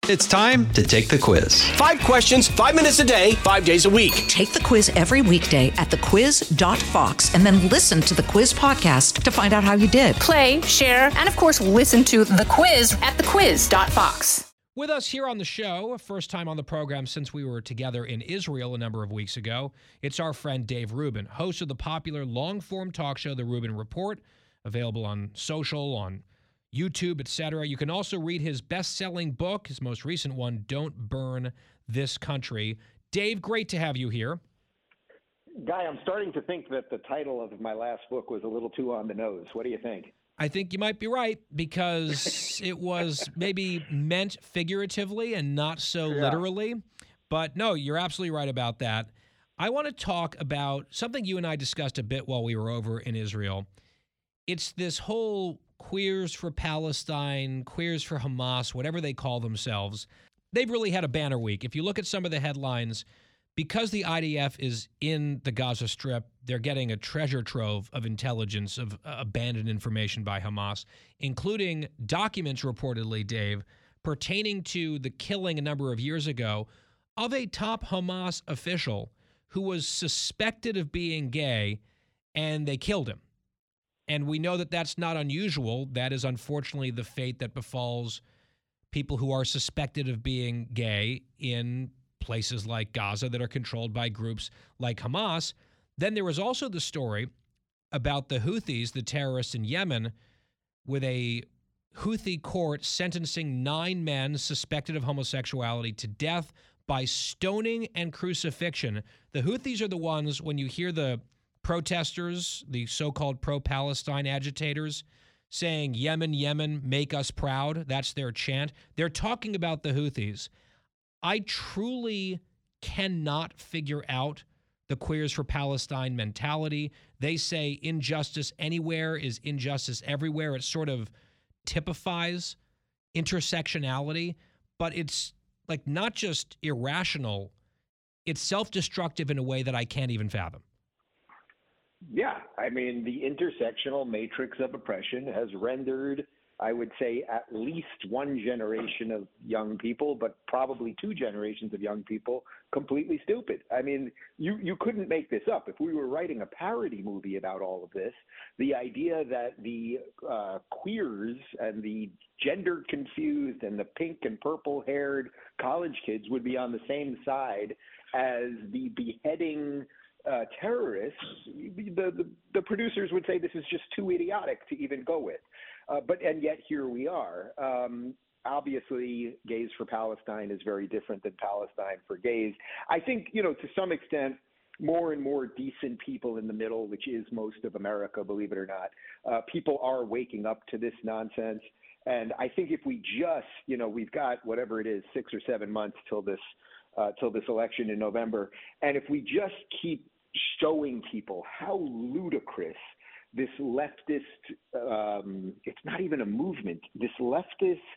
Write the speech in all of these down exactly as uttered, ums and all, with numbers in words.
It's time to take the quiz. Five questions, five minutes a day, five days a week. Take the quiz every weekday at the quiz dot fox and then listen to the quiz podcast to find out how you did. Play, share, and of course, listen to the quiz at the quiz dot fox. With us here on the show, first time on the program since we were together in Israel a number of weeks ago, it's our friend Dave Rubin, host of the popular long-form talk show, The Rubin Report, available on social, on YouTube, et cetera. You can also read his best-selling book, his most recent one, Don't Burn This Country. Dave, great to have you here. Guy, I'm starting to think that the title of my last book was a little too on the nose. What do you think? I think you might be right, because it was maybe meant figuratively and not so Yeah. literally. But no, you're absolutely right about that. I want to talk about something you and I discussed a bit while we were over in Israel. It's this whole Queers for Palestine, Queers for Hamas, whatever they call themselves. They've really had a banner week. If you look at some of the headlines, because the I D F is in the Gaza Strip, they're getting a treasure trove of intelligence, of uh, abandoned information by Hamas, including documents reportedly, Dave, pertaining to the killing a number of years ago of a top Hamas official who was suspected of being gay, and they killed him. And we know that that's not unusual. That is unfortunately the fate that befalls people who are suspected of being gay in places like Gaza that are controlled by groups like Hamas. Then there was also the story about the Houthis, the terrorists in Yemen, with a Houthi court sentencing nine men suspected of homosexuality to death by stoning and crucifixion. The Houthis are the ones, when you hear the protesters, the so-called pro-Palestine agitators, saying, Yemen, Yemen, make us proud. That's their chant. They're talking about the Houthis. I truly cannot figure out the Queers for Palestine mentality. They say injustice anywhere is injustice everywhere. It sort of typifies intersectionality, but it's like not just irrational, it's self-destructive in a way that I can't even fathom. Yeah, I mean, the intersectional matrix of oppression has rendered, I would say, at least one generation of young people, but probably two generations of young people, completely stupid. I mean, you, you couldn't make this up. If we were writing a parody movie about all of this, the idea that the uh, queers and the gender confused and the pink and purple haired college kids would be on the same side as the beheading Uh, terrorists, the, the the producers would say this is just too idiotic to even go with. Uh, but and yet here we are. Um, obviously, Gays for Palestine is very different than Palestine for gays. I think, you know, to some extent, more and more decent people in the middle, which is most of America, believe it or not, uh, people are waking up to this nonsense. And I think if we just, you know, we've got whatever it is, six or seven months till this uh, till this election in November, and if we just keep showing people how ludicrous this leftist, um, it's not even a movement, this leftist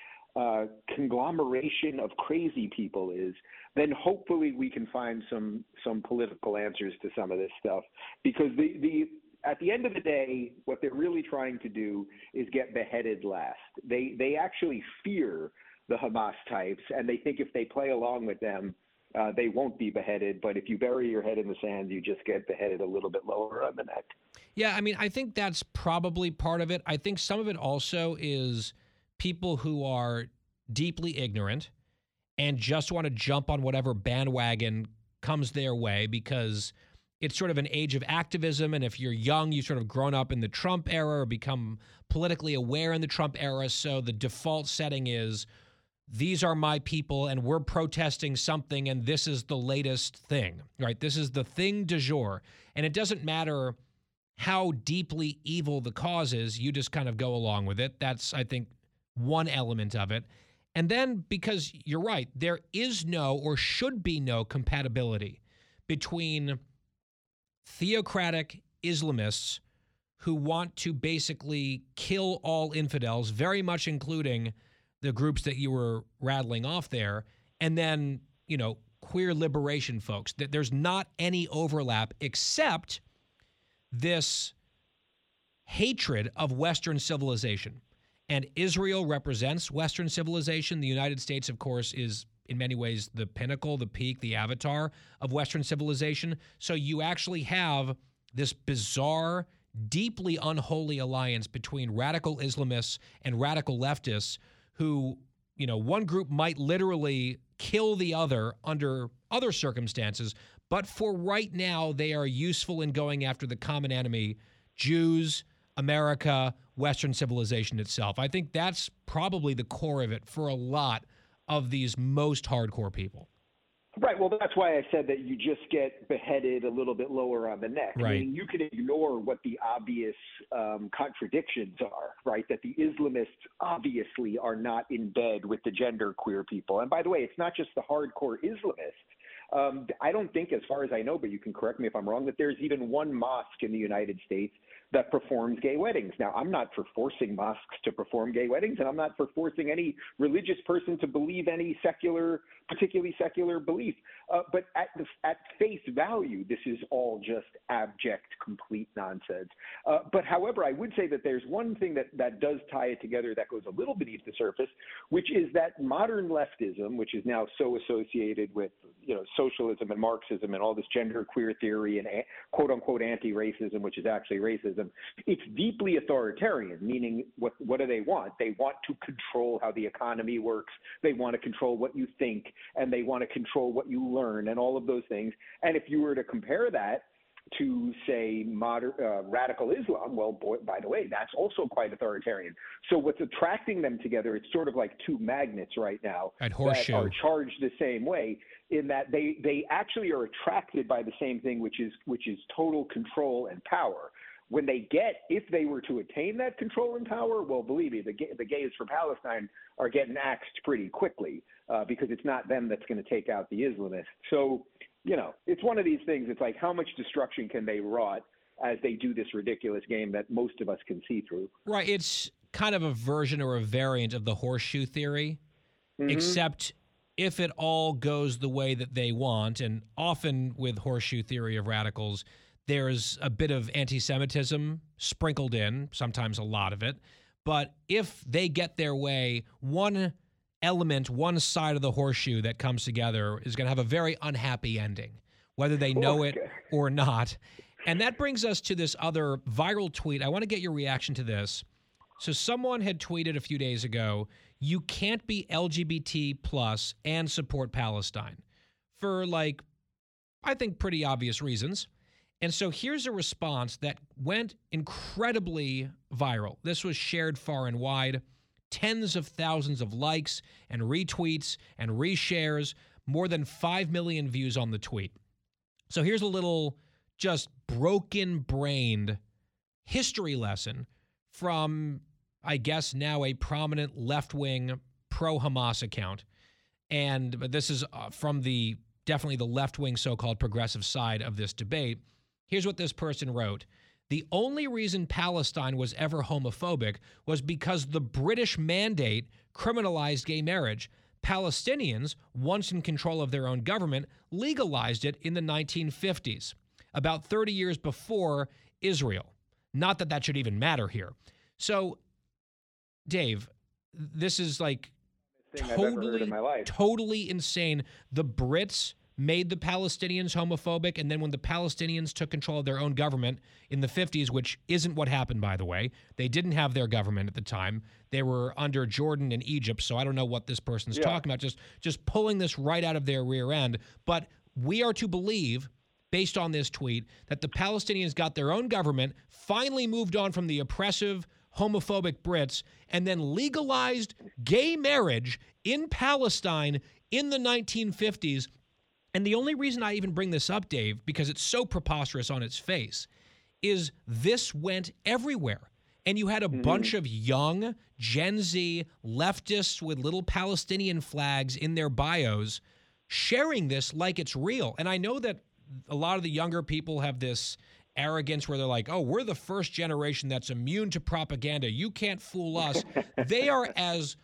uh, conglomeration of crazy people is, then hopefully we can find some some political answers to some of this stuff. Because the, the at the end of the day, what they're really trying to do is get beheaded last. They they actually fear the Hamas types, and they think if they play along with them, Uh, they won't be beheaded, but if you bury your head in the sand, you just get beheaded a little bit lower on the neck. Yeah, I mean, I think that's probably part of it. I think some of it also is people who are deeply ignorant and just want to jump on whatever bandwagon comes their way because it's sort of an age of activism. And if you're young, you've sort of grown up in the Trump era or become politically aware in the Trump era. So the default setting is, these are my people and we're protesting something and this is the latest thing, right? This is the thing du jour. And it doesn't matter how deeply evil the cause is, you just kind of go along with it. That's, I think, one element of it. And then, because you're right, there is no or should be no compatibility between theocratic Islamists who want to basically kill all infidels, very much including the groups that you were rattling off there, and then, you know, queer liberation folks. That there's not any overlap except this hatred of Western civilization And Israel represents Western civilization. The United States, of course, is in many ways the pinnacle, the peak, the avatar of Western civilization. So you actually have this bizarre, deeply unholy alliance between radical Islamists and radical leftists who, you know, one group might literally kill the other under other circumstances, but for right now, they are useful in going after the common enemy, Jews, America, Western civilization itself. I think that's probably the core of it for a lot of these most hardcore people. Right. Well, that's why I said that you just get beheaded a little bit lower on the neck. Right. I mean, you can ignore what the obvious um, contradictions are, right? That the Islamists obviously are not in bed with the genderqueer people. And by the way, it's not just the hardcore Islamists. Um, I don't think, as far as I know, but you can correct me if I'm wrong, that there's even one mosque in the United States that performs gay weddings. Now, I'm not for forcing mosques to perform gay weddings, and I'm not for forcing any religious person to believe any secular, particularly secular belief. Uh, but at, the, at face value, this is all just abject, complete nonsense. Uh, but however, I would say that there's one thing that, that does tie it together that goes a little beneath the surface, which is that modern leftism, which is now so associated with, you know, socialism and Marxism and all this gender queer theory and quote unquote anti-racism, which is actually racism, it's deeply authoritarian, meaning what, what do they want? They want to control how the economy works. They want to control what you think, and they want to control what you learn and all of those things. And if you were to compare that to, say, moder- uh, radical Islam, well, boy, by the way, that's also quite authoritarian. So what's attracting them together, it's sort of like two magnets right now At horseshoe. that are charged the same way, in that they, they actually are attracted by the same thing, which is which is total control and power. When they get, if they were to attain that control and power, well, believe me, the, the gays for Palestine are getting axed pretty quickly uh, because it's not them that's going to take out the Islamists. So, you know, it's one of these things. It's like, how much destruction can they wrought as they do this ridiculous game that most of us can see through? Right. It's kind of a version or a variant of the horseshoe theory, mm-hmm. except if it all goes the way that they want, and often with horseshoe theory of radicals, there's a bit of anti-Semitism sprinkled in, sometimes a lot of it. But if they get their way, one element, one side of the horseshoe that comes together is going to have a very unhappy ending, whether they know it or not. And that brings us to this other viral tweet. I want to get your reaction to this. So someone had tweeted a few days ago, you can't be L G B T plus and support Palestine for, like, I think pretty obvious reasons. And so here's a response that went incredibly viral. This was shared far and wide, tens of thousands of likes and retweets and reshares, more than five million views on the tweet. So here's a little just broken-brained history lesson from, I guess, now a prominent left-wing pro-Hamas account. And but this is uh, from the definitely the left-wing so-called progressive side of this debate. Here's what this person wrote. The only reason Palestine was ever homophobic was because the British mandate criminalized gay marriage. Palestinians, once in control of their own government, legalized it in the nineteen fifties, about thirty years before Israel. Not that that should even matter here. So, Dave, this is like totally, totally insane. The Brits made the Palestinians homophobic, and then when the Palestinians took control of their own government in the fifties, which isn't what happened, by the way, they didn't have their government at the time. They were under Jordan and Egypt, so I don't know what this person's yeah. talking about, just, just pulling this right out of their rear end. But we are to believe, based on this tweet, that the Palestinians got their own government, finally moved on from the oppressive, homophobic Brits, and then legalized gay marriage in Palestine in the nineteen fifties. And the only reason I even bring this up, Dave, because it's so preposterous on its face, is this went everywhere. And you had a mm-hmm. bunch of young Gen Z leftists with little Palestinian flags in their bios sharing this like it's real. And I know that a lot of the younger people have this arrogance where they're like, oh, we're the first generation that's immune to propaganda. You can't fool us. They are as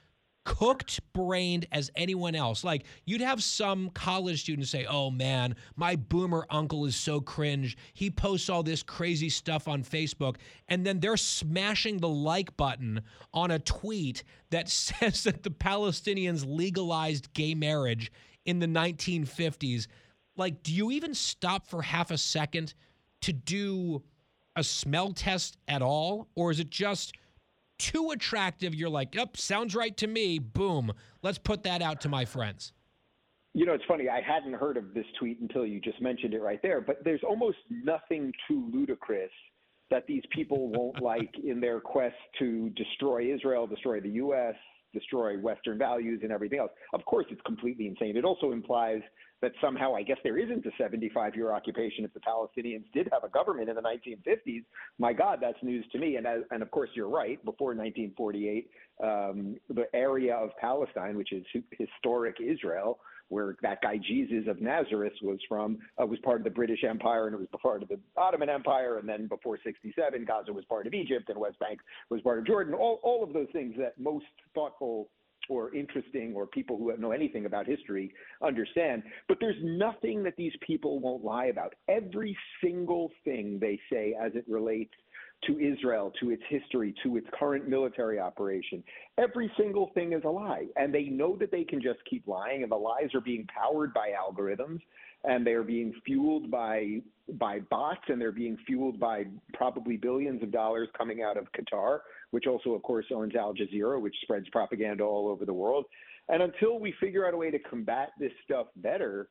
cooked-brained as anyone else. Like, you'd have some college students say, oh, man, my boomer uncle is so cringe. He posts all this crazy stuff on Facebook, and then they're smashing the like button on a tweet that says that the Palestinians legalized gay marriage in the nineteen fifties. Like, do you even stop for half a second to do a smell test at all? Or is it just too attractive? You're like, yep, sounds right to me. Boom. Let's put that out to my friends. You know, it's funny. I hadn't heard of this tweet until you just mentioned it right there. But there's almost nothing too ludicrous that these people won't like in their quest to destroy Israel, destroy the U S, destroy Western values and everything else. Of course, it's completely insane. It also implies that somehow, I guess, there isn't a seventy-five-year occupation if the Palestinians did have a government in the nineteen fifties. My God, that's news to me. And, as, and of course, you're right. Before nineteen forty-eight, um, the area of Palestine, which is historic Israel, where that guy Jesus of Nazareth was from, uh, was part of the British Empire, and it was part of the Ottoman Empire. And then before sixty-seven, Gaza was part of Egypt, and West Bank was part of Jordan. All, all of those things that most thoughtful or interesting or people who know anything about history understand. But there's nothing that these people won't lie about. Every single thing they say as it relates to Israel, to its history, to its current military operation, every single thing is a lie. And they know that they can just keep lying, and the lies are being powered by algorithms, and they're being fueled by by bots, and they're being fueled by probably billions of dollars coming out of Qatar, which also, of course, owns Al Jazeera, which spreads propaganda all over the world. And until we figure out a way to combat this stuff better,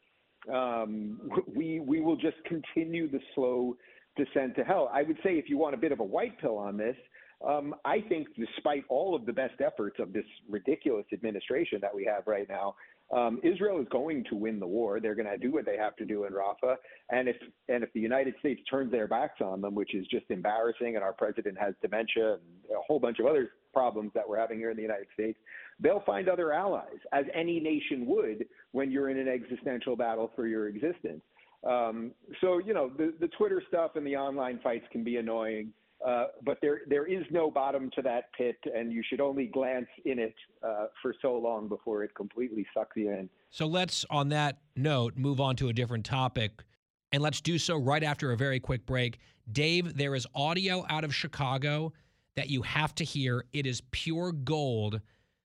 um, we we will just continue the slow descent to hell. I would say, if you want a bit of a white pill on this, um, I think despite all of the best efforts of this ridiculous administration that we have right now, um, Israel is going to win the war. They're going to do what they have to do in Rafah. And if and if the United States turns their backs on them, which is just embarrassing, and our president has dementia and a whole bunch of other problems that we're having here in the United States, they'll find other allies, as any nation would when you're in an existential battle for your existence. Um, so, you know, the, the Twitter stuff and the online fights can be annoying, uh, but there there is no bottom to that pit, and you should only glance in it uh, for so long before it completely sucks you in. So let's, on that note, move on to a different topic, and let's do so right after a very quick break. Dave, there is audio out of Chicago that you have to hear. It is pure gold.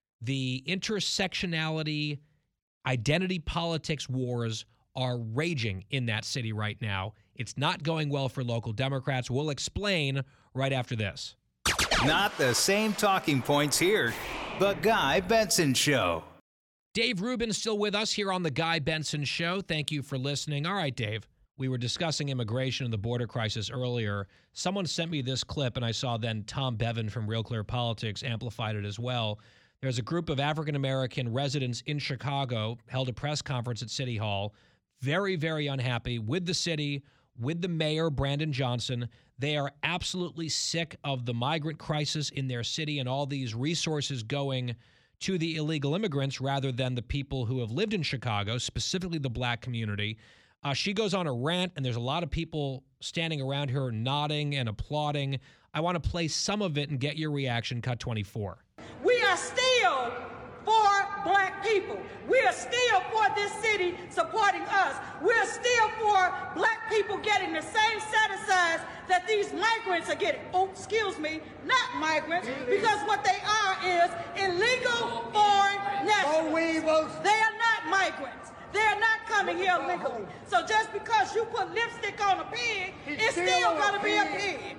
The intersectionality, identity politics wars are raging in that city right now. It's not going well for local Democrats. We'll explain right after this. Not the same talking points here. The Guy Benson Show. Dave Rubin still with us here on The Guy Benson Show. Thank you for listening. All right, Dave. We were discussing immigration and the border crisis earlier. Someone sent me this clip, and I saw then Tom Bevan from Real Clear Politics amplified it as well. There's a group of African-American residents in Chicago held a press conference at City Hall. Very, very unhappy with the city, with the mayor, Brandon Johnson. They are absolutely sick of the migrant crisis in their city and all these resources going to the illegal immigrants rather than the people who have lived in Chicago, specifically the black community. Uh, she goes on a rant, and there's a lot of people standing around her nodding and applauding. I want to play some of it and get your reaction. Cut twenty-four. We are still for black people. We are still for this city supporting us. We're still for black people getting the same set-asides that these migrants are getting. Oh, excuse me, not migrants, because what they are is illegal foreign nationals. They are not migrants. They're not coming here legally. So just because you put lipstick on a pig, it's still going to be a pig.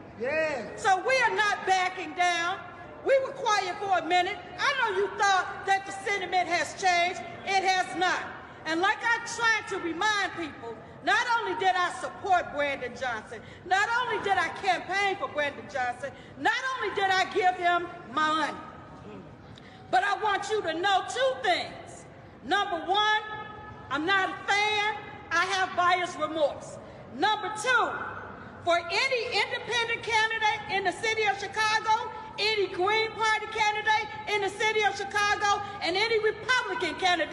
Yes. So we are not backing down. We were quiet for a minute. I know you thought that the sentiment has changed. It has not. And like I tried to remind people, not only did I support Brandon Johnson, not only did I campaign for Brandon Johnson, not only did I give him my money, but I want you to know two things. Number one, I'm not a fan. I have buyer's remorse. Number two, for any independent candidate in the city of Chicago, any Green Party candidate in the city of Chicago, and any Republican candidate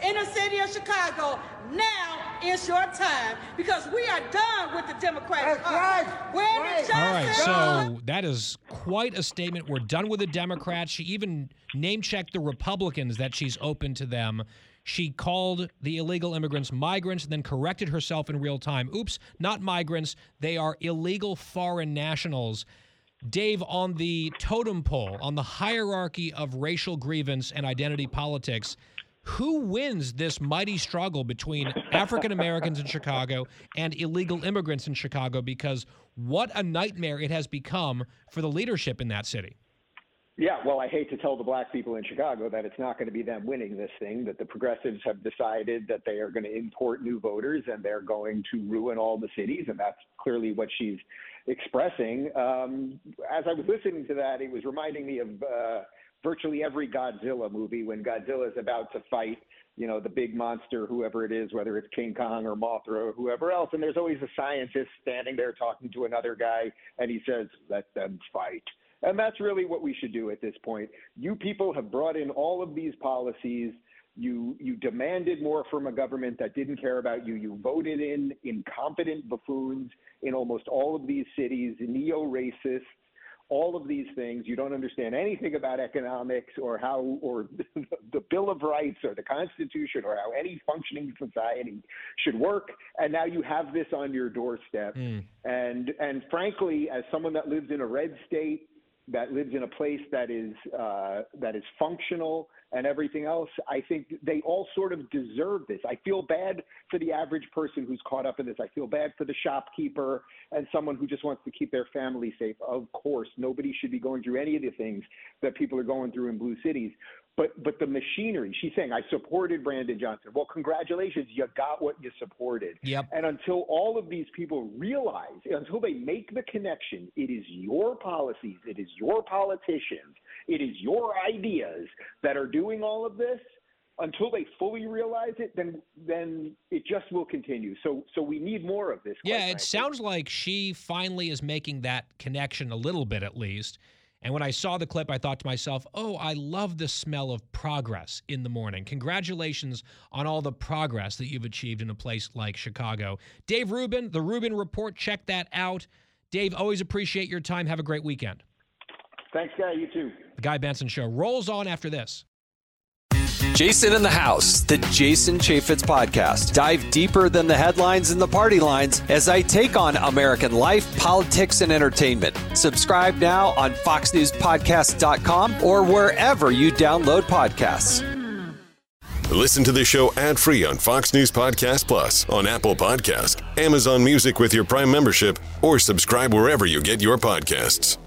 in the city of Chicago. Now is your time, because we are done with the Democratic Party. Right. All right, so that is quite a statement. We're done with the Democrats. She even name-checked the Republicans that she's open to them. She called the illegal immigrants migrants and then corrected herself in real time. Oops, not migrants. They are illegal foreign nationals. Dave, on the totem pole, on the hierarchy of racial grievance and identity politics, who wins this mighty struggle between African Americans in Chicago and illegal immigrants in Chicago? Because what a nightmare it has become for the leadership in that city. Yeah, well, I hate to tell the black people in Chicago that it's not going to be them winning this thing, that the progressives have decided that they are going to import new voters and they're going to ruin all the cities, and that's clearly what she's expressing. Um, as I was listening to that, it was reminding me of uh, virtually every Godzilla movie when Godzilla is about to fight, you know, the big monster, whoever it is, whether it's King Kong or Mothra or whoever else. And there's always a scientist standing there talking to another guy, and he says, let them fight. And that's really what we should do at this point. You people have brought in all of these policies. You you demanded more from a government that didn't care about you. You voted in incompetent buffoons in almost all of these cities, neo-racists, all of these things. You don't understand anything about economics or how, or the Bill of Rights or the Constitution or how any functioning society should work. And now you have this on your doorstep. Mm. And and frankly, as someone that lives in a red state, that lives in a place that is uh, that is functional and everything else, I think they all sort of deserve this. I feel bad for the average person who's caught up in this. I feel bad for the shopkeeper and someone who just wants to keep their family safe. Of course, nobody should be going through any of the things that people are going through in blue cities. But but the machinery, she's saying, I supported Brandon Johnson. Well, congratulations, you got what you supported. Yep. And until all of these people realize, until they make the connection, it is your policies, it is your politicians, it is your ideas that are doing all of this. Until they fully realize it, then then it just will continue. So so we need more of this. Yeah, it sounds like she finally is making that connection a little bit at least. And when I saw the clip, I thought to myself, oh, I love the smell of progress in the morning. Congratulations on all the progress that you've achieved in a place like Chicago. Dave Rubin, The Rubin Report, check that out. Dave, always appreciate your time. Have a great weekend. Thanks, Guy. You too. The Guy Benson Show rolls on after this. Jason in the House, the Jason Chaffetz Podcast. Dive deeper than the headlines and the party lines as I take on American life, politics, and entertainment. Subscribe now on fox news podcast dot com or wherever you download podcasts. Listen to the show ad-free on Fox News Podcast Plus, on Apple Podcast, Amazon Music with your Prime membership, or subscribe wherever you get your podcasts.